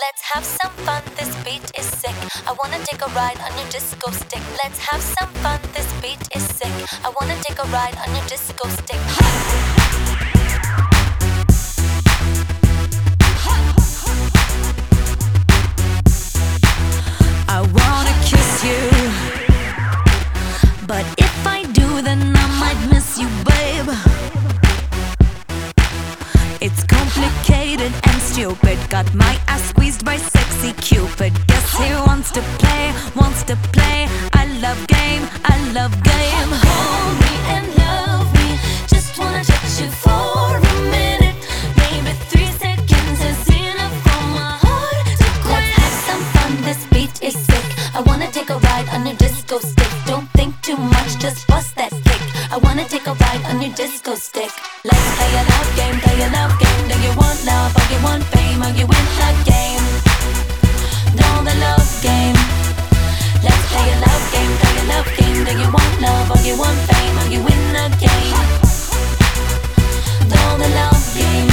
Let's have some fun, this beat is sick. I wanna take a ride on your disco stick. Let's have some fun, this beat is sick. I wanna take a ride on your disco stick. I wanna kiss you, but if I do, then I might miss you, babe. It's complicated and stupid. Got my ass squeezed by sexy Cupid. Guess he wants to play, wants to play. I love game, I love game. Hold me and love me. Just wanna touch you for a minute. Maybe 3 seconds is enough for my heart to quit. Let's have some fun, this beat is sick. I wanna take a ride on your disco stick. Don't think too much, just bust that kick. I wanna take a ride on your disco stick. Let's play a love game, play a love game. Do you want love or you want fame? Or you win the game? Know the love game. Let's play a love game, play a love game. Do you want love or you want fame? Or you win the game? Know the love game.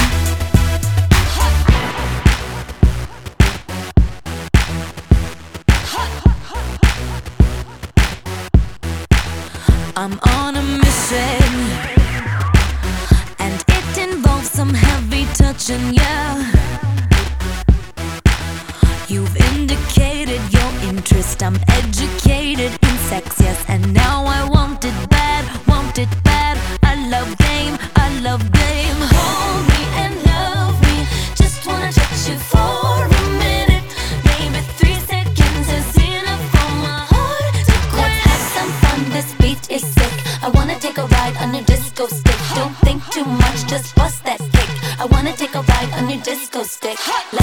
I'm on a mission, and it involves some heavy touching, yeah. You've indicated your interest. I'm educated in sex, yes, and now I want it bad, want it bad. I love game, I love game. Hold me and love me. Just wanna touch you for a minute. Maybe 3 seconds is enough for my heart to quit. Let's have some fun, this beat is sick. I wanna take a ride on your disco stick. Don't think too much, just bust that kick. I wanna take a ride on your disco stick.